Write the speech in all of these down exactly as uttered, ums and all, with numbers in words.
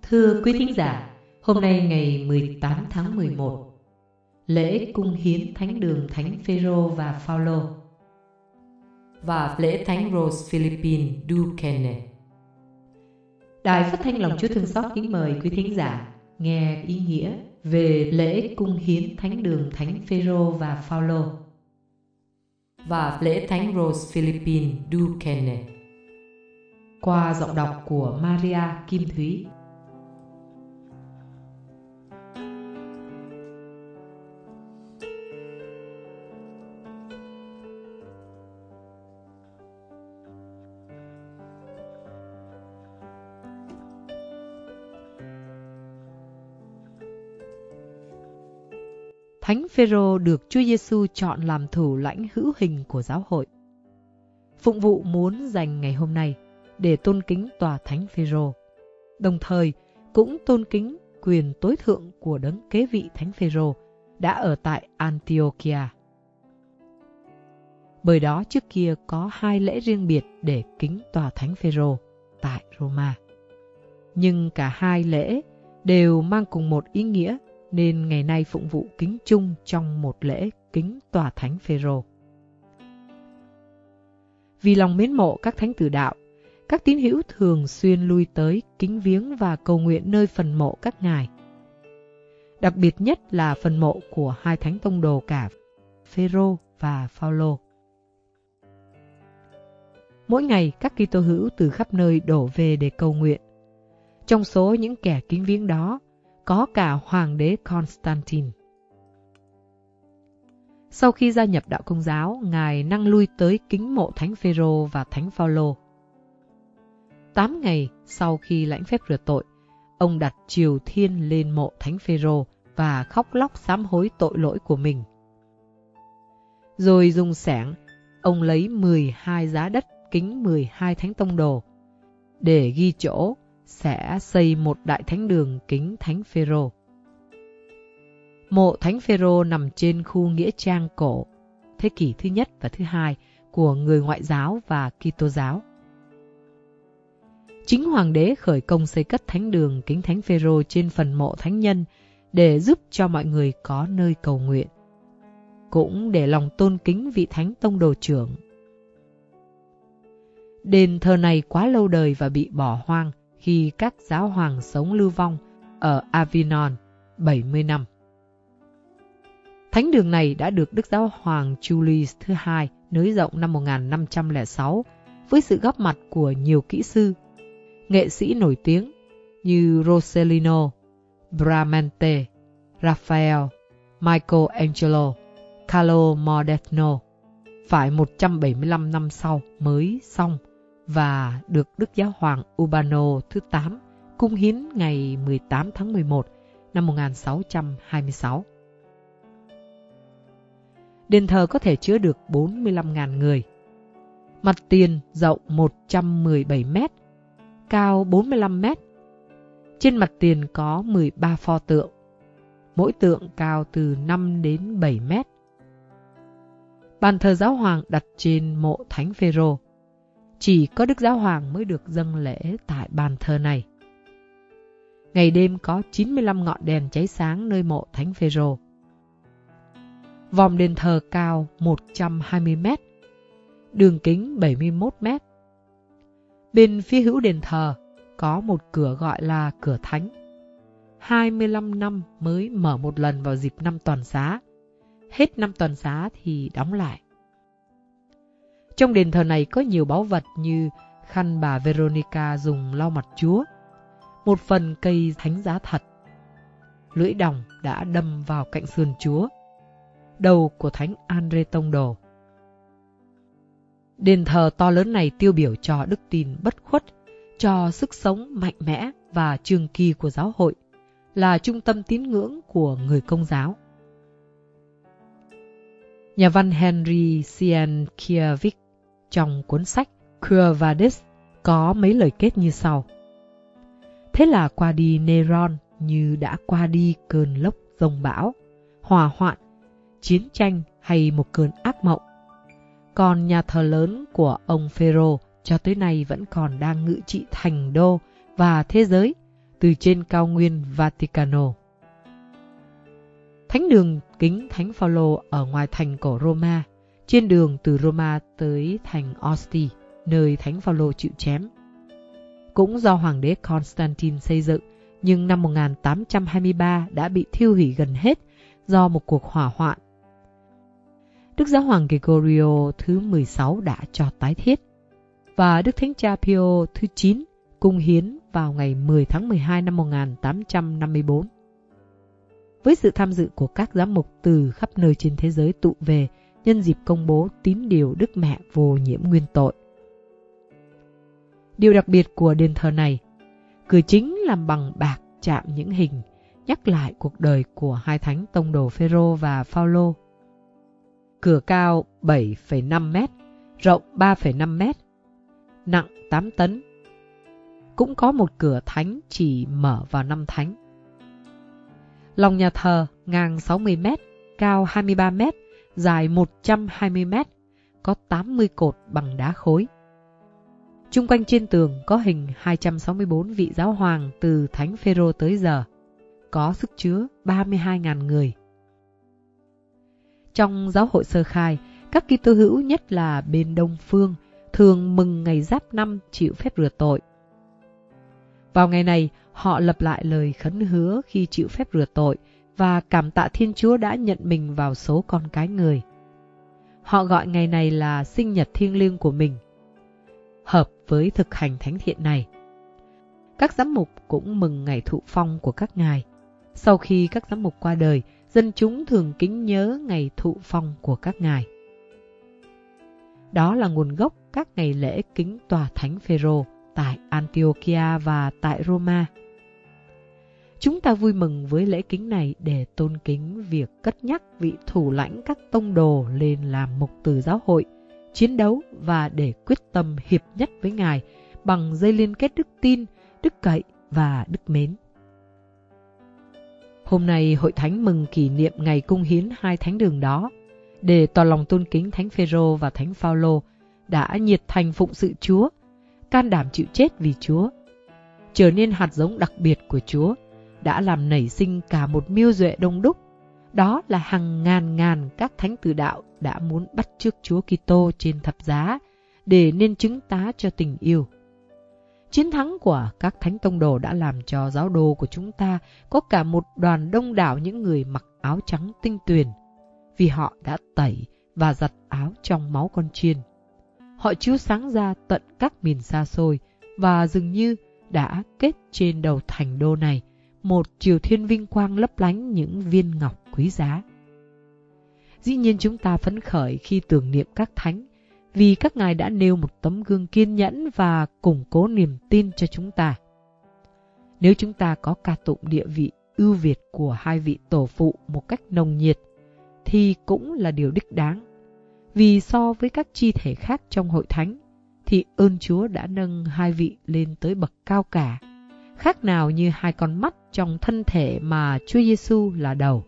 Thưa quý thính giả, hôm nay ngày mười tám tháng mười một, lễ cung hiến thánh đường Thánh Phêrô và Phaolô và lễ Thánh Rose Philippine Duquesne. Đài Phát thanh Lòng Chúa Thương Xót kính mời quý thính giả nghe ý nghĩa về lễ cung hiến thánh đường Thánh Phêrô và Phaolô và lễ Thánh Rose Philippine Duquesne qua giọng đọc của Maria Kim Thúy. Thánh Phêrô được Chúa Giêsu chọn làm thủ lãnh hữu hình của giáo hội. Phụng vụ muốn dành ngày hôm nay để tôn kính tòa Thánh Phêrô, đồng thời cũng tôn kính quyền tối thượng của đấng kế vị Thánh Phêrô đã ở tại Antiochia. Bởi đó trước kia có hai lễ riêng biệt để kính tòa Thánh Phêrô tại Roma. Nhưng cả hai lễ đều mang cùng một ý nghĩa, nên ngày nay phụng vụ kính chung trong một lễ kính tòa Thánh Phêrô. Vì lòng mến mộ các thánh tử đạo, các tín hữu thường xuyên lui tới kính viếng và cầu nguyện nơi phần mộ các ngài. Đặc biệt nhất là phần mộ của hai thánh tông đồ cả Phêrô và Phaolô. Mỗi ngày các Kitô hữu từ khắp nơi đổ về để cầu nguyện. Trong số những kẻ kính viếng đó có cả Hoàng đế Constantine. Sau khi gia nhập đạo Công giáo, ngài năng lui tới kính mộ Thánh Phêrô và Thánh Phaolô. Tám ngày sau khi lãnh phép rửa tội, ông đặt triều thiên lên mộ Thánh Phêrô và khóc lóc sám hối tội lỗi của mình. Rồi dùng xẻng, ông lấy mười hai giá đất kính mười hai thánh tông đồ để ghi chỗ sẽ xây một đại thánh đường kính Thánh Phêrô. Mộ Thánh Phêrô nằm trên khu nghĩa trang cổ thế kỷ thứ nhất và thứ hai của người Ngoại giáo và Kitô giáo. Chính Hoàng đế khởi công xây cất thánh đường kính Thánh Phêrô trên phần mộ thánh nhân để giúp cho mọi người có nơi cầu nguyện, cũng để lòng tôn kính vị thánh tông đồ trưởng. Đền thờ này quá lâu đời và bị bỏ hoang khi các giáo hoàng sống lưu vong ở Avignon bảy mươi năm. Thánh đường này đã được Đức Giáo hoàng Julius thứ hai nới rộng năm một nghìn năm trăm lẻ sáu với sự góp mặt của nhiều kỹ sư, nghệ sĩ nổi tiếng như Rossellino, Bramante, Raphael, Michelangelo, Carlo Maderno. Phải một trăm bảy mươi lăm năm sau mới xong và được Đức Giáo hoàng Urbano thứ tám cung hiến ngày mười tám tháng mười một năm một nghìn sáu trăm hai mươi sáu. Đền thờ có thể chứa được bốn mươi lăm nghìn người. Mặt tiền rộng một trăm mười bảy mét, cao bốn mươi lăm mét. Trên mặt tiền có mười ba pho tượng, mỗi tượng cao từ năm đến bảy mét. Bàn thờ giáo hoàng đặt trên mộ Thánh Phêrô. Chỉ có Đức Giáo hoàng mới được dâng lễ tại bàn thờ này. Ngày đêm có chín mươi lăm ngọn đèn cháy sáng nơi mộ Thánh Phêrô. Vòm đền thờ cao một trăm hai mươi mét, đường kính bảy mươi mốt mét. Bên phía hữu đền thờ có một cửa gọi là cửa thánh. hai mươi lăm năm mới mở một lần vào dịp năm toàn xá. Hết năm toàn xá thì đóng lại. Trong đền thờ này có nhiều báu vật như khăn bà Veronica dùng lau mặt Chúa, một phần cây thánh giá thật, lưỡi đồng đã đâm vào cạnh sườn Chúa, đầu của Thánh Andre Tông Đồ. Đền thờ to lớn này tiêu biểu cho đức tin bất khuất, cho sức sống mạnh mẽ và trường kỳ của giáo hội, là trung tâm tín ngưỡng của người Công giáo. Nhà văn Henry Sienkiewicz trong cuốn sách Quo Vadis có mấy lời kết như sau. Thế là qua đi Neron như đã qua đi cơn lốc giông bão, hỏa hoạn, chiến tranh hay một cơn ác mộng. Còn nhà thờ lớn của ông Phêrô cho tới nay vẫn còn đang ngự trị thành đô và thế giới, từ trên cao nguyên Vaticano. Thánh đường kính Thánh Phaolô ở ngoài thành cổ Roma, trên đường từ Roma tới thành Asti, nơi Thánh Phaolô chịu chém. Cũng do Hoàng đế Constantine xây dựng, nhưng năm một nghìn tám trăm hai mươi ba đã bị thiêu hủy gần hết do một cuộc hỏa hoạn. Đức Giáo hoàng Gregorio thứ mười sáu đã cho tái thiết, và Đức Thánh Cha Pio thứ chín cung hiến vào ngày mười tháng mười hai năm một nghìn tám trăm năm mươi tư. Với sự tham dự của các giám mục từ khắp nơi trên thế giới tụ về nhân dịp công bố tín điều Đức Mẹ vô nhiễm nguyên tội. Điều đặc biệt của đền thờ này, cửa chính làm bằng bạc chạm những hình nhắc lại cuộc đời của hai thánh tông đồ Phêrô và Phaolô. Cửa cao bảy phẩy năm mét, rộng ba phẩy năm mét, nặng tám tấn. Cũng có một cửa thánh chỉ mở vào năm thánh. Lòng nhà thờ ngang sáu mươi mét, cao hai mươi ba mét, dài một trăm hai mươi mét, có tám mươi cột bằng đá khối. Chung quanh trên tường có hình hai trăm sáu mươi tư vị giáo hoàng từ Thánh Phêrô tới giờ, có sức chứa ba mươi hai nghìn người. Trong giáo hội sơ khai, các Kitô hữu nhất là bên Đông Phương thường mừng ngày Giáp Năm chịu phép rửa tội. Vào ngày này, họ lặp lại lời khấn hứa khi chịu phép rửa tội và cảm tạ Thiên Chúa đã nhận mình vào số con cái người. Họ gọi ngày này là sinh nhật thiêng liêng của mình, hợp với thực hành thánh thiện này. Các giám mục cũng mừng ngày thụ phong của các ngài. Sau khi các giám mục qua đời, dân chúng thường kính nhớ ngày thụ phong của các ngài. Đó là nguồn gốc các ngày lễ kính tòa Thánh Phêrô tại Antiochia và tại Roma. Chúng ta vui mừng với lễ kính này để tôn kính việc cất nhắc vị thủ lãnh các tông đồ lên làm mục tử giáo hội, chiến đấu và để quyết tâm hiệp nhất với Ngài bằng dây liên kết đức tin, đức cậy và đức mến. Hôm nay Hội Thánh mừng kỷ niệm ngày cung hiến hai thánh đường đó, để tỏ lòng tôn kính Thánh Phêrô và Thánh Phaolô đã nhiệt thành phụng sự Chúa, can đảm chịu chết vì Chúa, trở nên hạt giống đặc biệt của Chúa, đã làm nảy sinh cả một miêu duệ đông đúc. Đó là hàng ngàn ngàn các thánh tử đạo đã muốn bắt chước Chúa Kitô trên thập giá để nên chứng tá cho tình yêu. Chiến thắng của các thánh tông đồ đã làm cho giáo đồ của chúng ta có cả một đoàn đông đảo những người mặc áo trắng tinh tuyền, vì họ đã tẩy và giặt áo trong máu con chiên. Họ chiếu sáng ra tận các miền xa xôi và dường như đã kết trên đầu thành đô này một triều thiên vinh quang lấp lánh những viên ngọc quý giá. Dĩ nhiên chúng ta phấn khởi khi tưởng niệm các thánh, vì các ngài đã nêu một tấm gương kiên nhẫn và củng cố niềm tin cho chúng ta. Nếu chúng ta có ca tụng địa vị ưu việt của hai vị tổ phụ một cách nồng nhiệt, thì cũng là điều đích đáng. Vì so với các chi thể khác trong hội thánh, thì ơn Chúa đã nâng hai vị lên tới bậc cao cả, khác nào như hai con mắt trong thân thể mà Chúa Giêsu là đầu.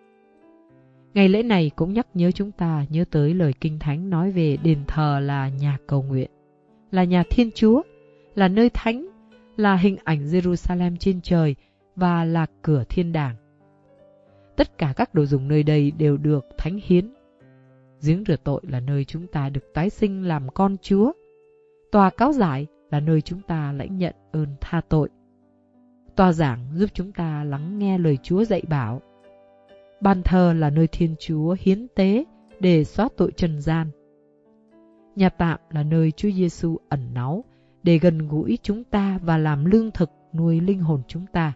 Ngày lễ này cũng nhắc nhớ chúng ta nhớ tới lời Kinh Thánh nói về đền thờ là nhà cầu nguyện, là nhà Thiên Chúa, là nơi thánh, là hình ảnh Jerusalem trên trời và là cửa thiên đàng. Tất cả các đồ dùng nơi đây đều được thánh hiến. Giếng rửa tội là nơi chúng ta được tái sinh làm con Chúa. Tòa cáo giải là nơi chúng ta lãnh nhận ơn tha tội. Tòa giảng giúp chúng ta lắng nghe lời Chúa dạy bảo. Bàn thờ là nơi Thiên Chúa hiến tế để xóa tội trần gian. Nhà tạm là nơi Chúa Giêsu ẩn náu để gần gũi chúng ta và làm lương thực nuôi linh hồn chúng ta.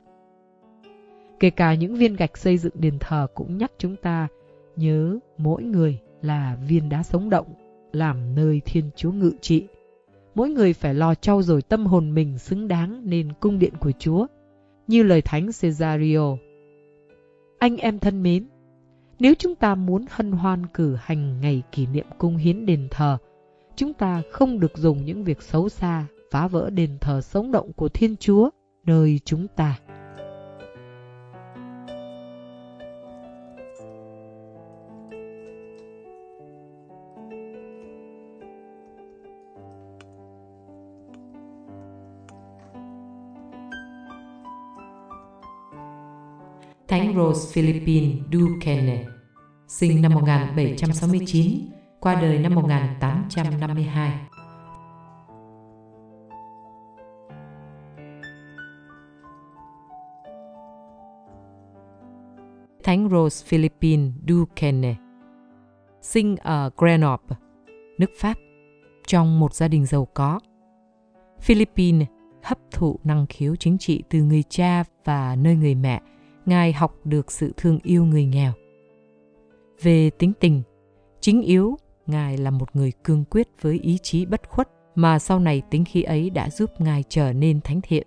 Kể cả những viên gạch xây dựng đền thờ cũng nhắc chúng ta nhớ mỗi người là viên đá sống động, làm nơi Thiên Chúa ngự trị. Mỗi người phải lo trau dồi tâm hồn mình xứng đáng nên cung điện của Chúa, như lời Thánh Cesario. Anh em thân mến, nếu chúng ta muốn hân hoan cử hành ngày kỷ niệm cung hiến đền thờ, chúng ta không được dùng những việc xấu xa phá vỡ đền thờ sống động của Thiên Chúa nơi chúng ta. Thánh Rose Philippine Duquesne, sinh năm một nghìn bảy trăm sáu mươi chín, qua đời năm một nghìn tám trăm năm mươi hai. Thánh Rose Philippine Duquesne, sinh ở Grenoble, nước Pháp, trong một gia đình giàu có. Philippines hấp thụ năng khiếu chính trị từ người cha và nơi người mẹ, Ngài học được sự thương yêu người nghèo. Về tính tình, chính yếu, Ngài là một người cương quyết với ý chí bất khuất mà sau này tính khí ấy đã giúp Ngài trở nên thánh thiện.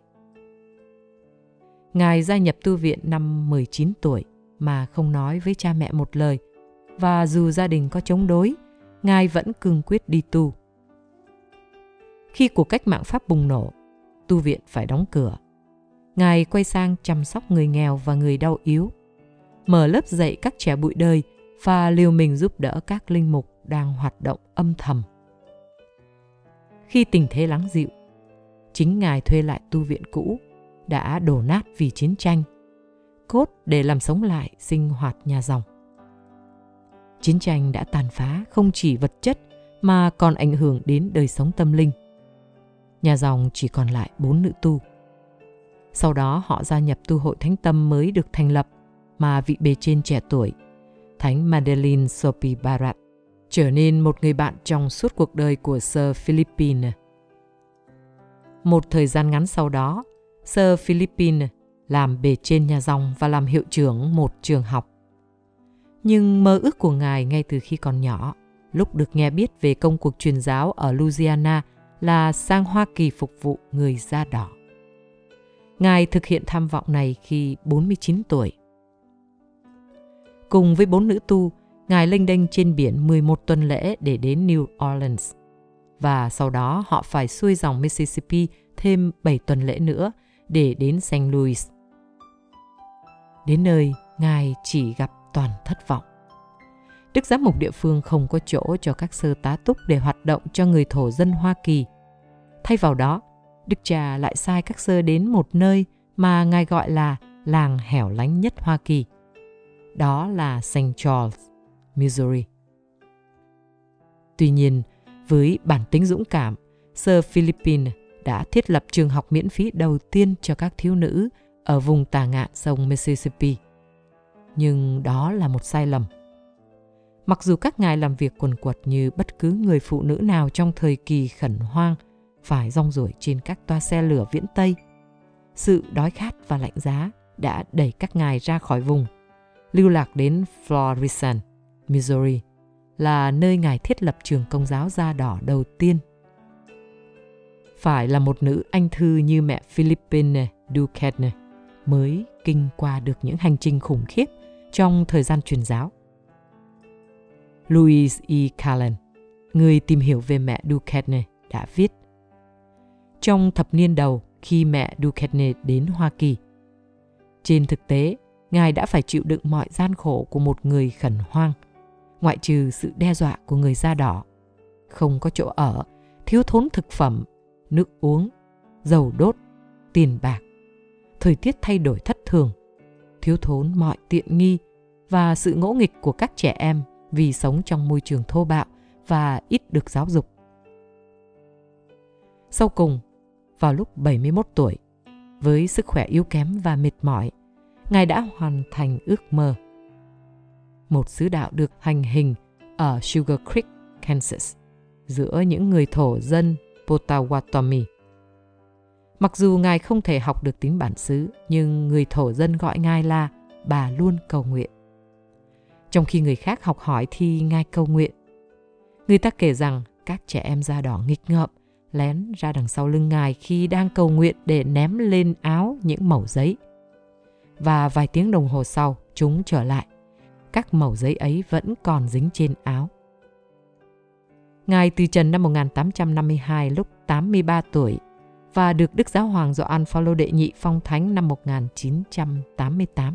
Ngài gia nhập tu viện năm mười chín tuổi mà không nói với cha mẹ một lời, và dù gia đình có chống đối, Ngài vẫn cương quyết đi tu. Khi cuộc cách mạng Pháp bùng nổ, tu viện phải đóng cửa. Ngài quay sang chăm sóc người nghèo và người đau yếu, mở lớp dạy các trẻ bụi đời và liều mình giúp đỡ các linh mục đang hoạt động âm thầm. Khi tình thế lắng dịu, chính Ngài thuê lại tu viện cũ, đã đổ nát vì chiến tranh, cốt để làm sống lại sinh hoạt nhà dòng. Chiến tranh đã tàn phá không chỉ vật chất mà còn ảnh hưởng đến đời sống tâm linh. Nhà dòng chỉ còn lại bốn nữ tu. Sau đó họ gia nhập tu hội Thánh Tâm mới được thành lập mà vị bề trên trẻ tuổi, Thánh Madeleine Sophie Barat, trở nên một người bạn trong suốt cuộc đời của Sir Philippine. Một thời gian ngắn sau đó, Sir Philippine làm bề trên nhà dòng và làm hiệu trưởng một trường học. Nhưng mơ ước của Ngài ngay từ khi còn nhỏ, lúc được nghe biết về công cuộc truyền giáo ở Louisiana, là sang Hoa Kỳ phục vụ người da đỏ. Ngài thực hiện tham vọng này khi bốn mươi chín tuổi. Cùng với bốn nữ tu, Ngài lênh đênh trên biển mười một tuần lễ để đến New Orleans. Và sau đó họ phải xuôi dòng Mississippi thêm bảy tuần lễ nữa để đến Saint Louis. Đến nơi, Ngài chỉ gặp toàn thất vọng. Đức giám mục địa phương không có chỗ cho các sơ tá túc để hoạt động cho người thổ dân Hoa Kỳ. Thay vào đó, Đức cha lại sai các sơ đến một nơi mà Ngài gọi là làng hẻo lánh nhất Hoa Kỳ. Đó là Saint Charles, Missouri. Tuy nhiên, với bản tính dũng cảm, Sir Philippine đã thiết lập trường học miễn phí đầu tiên cho các thiếu nữ ở vùng tả ngạn sông Mississippi. Nhưng đó là một sai lầm. Mặc dù các ngài làm việc quần quật như bất cứ người phụ nữ nào trong thời kỳ khẩn hoang, phải rong ruổi trên các toa xe lửa viễn Tây, sự đói khát và lạnh giá đã đẩy các ngài ra khỏi vùng, lưu lạc đến Florissant, Missouri, là nơi ngài thiết lập trường công giáo da đỏ đầu tiên. Phải là một nữ anh thư như mẹ Philippine Duquesne mới kinh qua được những hành trình khủng khiếp trong thời gian truyền giáo. Louise E. Callan, người tìm hiểu về mẹ Duquesne, đã viết: trong thập niên đầu khi mẹ Duquesne đến Hoa Kỳ, trên thực tế, ngài đã phải chịu đựng mọi gian khổ của một người khẩn hoang, ngoại trừ sự đe dọa của người da đỏ, không có chỗ ở, thiếu thốn thực phẩm, nước uống, dầu đốt, tiền bạc, thời tiết thay đổi thất thường, thiếu thốn mọi tiện nghi và sự ngỗ nghịch của các trẻ em vì sống trong môi trường thô bạo và ít được giáo dục. Sau cùng, vào lúc bảy mươi mốt tuổi, với sức khỏe yếu kém và mệt mỏi, ngài đã hoàn thành ước mơ. Một sứ đạo được hành hình ở Sugar Creek, Kansas, giữa những người thổ dân Potawatomi. Mặc dù ngài không thể học được tiếng bản xứ, nhưng người thổ dân gọi ngài là bà luôn cầu nguyện. Trong khi người khác học hỏi thì ngài cầu nguyện. Người ta kể rằng các trẻ em da đỏ nghịch ngợm lén ra đằng sau lưng ngài khi đang cầu nguyện để ném lên áo những mẩu giấy. Và vài tiếng đồng hồ sau, chúng trở lại. Các mẩu giấy ấy vẫn còn dính trên áo. Ngài từ trần năm một nghìn tám trăm năm mươi hai lúc tám mươi ba tuổi và được Đức Giáo hoàng Gioan Phaolô đệ nhị phong thánh năm một nghìn chín trăm tám mươi tám.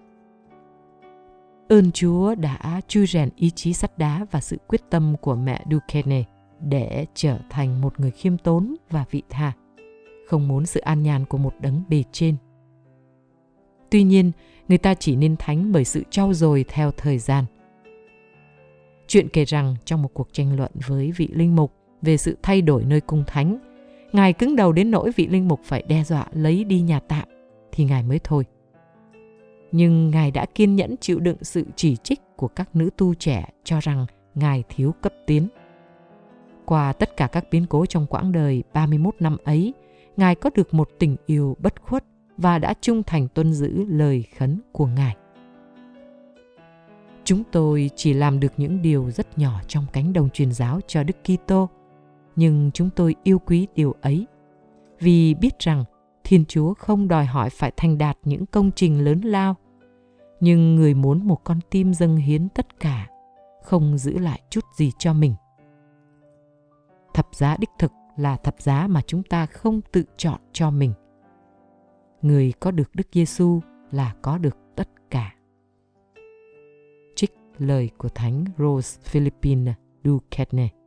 Ơn Chúa đã chui rèn ý chí sắt đá và sự quyết tâm của mẹ Duquesne để trở thành một người khiêm tốn và vị tha, không muốn sự an nhàn của một đấng bề trên. Tuy nhiên, người ta chỉ nên thánh bởi sự trau dồi theo thời gian. Chuyện kể rằng trong một cuộc tranh luận với vị linh mục về sự thay đổi nơi cung thánh, Ngài cứng đầu đến nỗi vị linh mục phải đe dọa lấy đi nhà tạm thì Ngài mới thôi. Nhưng Ngài đã kiên nhẫn chịu đựng sự chỉ trích của các nữ tu trẻ cho rằng Ngài thiếu cấp tiến. Qua tất cả các biến cố trong quãng đời ba mươi mốt năm ấy, Ngài có được một tình yêu bất khuất và đã trung thành tuân giữ lời khấn của Ngài. Chúng tôi chỉ làm được những điều rất nhỏ trong cánh đồng truyền giáo cho Đức Kitô, nhưng chúng tôi yêu quý điều ấy, vì biết rằng Thiên Chúa không đòi hỏi phải thành đạt những công trình lớn lao, nhưng Người muốn một con tim dâng hiến tất cả, không giữ lại chút gì cho mình. Thập giá đích thực là thập giá mà chúng ta không tự chọn cho mình. Người có được Đức Giêsu là có được tất cả. Trích lời của Thánh Rose Philippine Duquesne.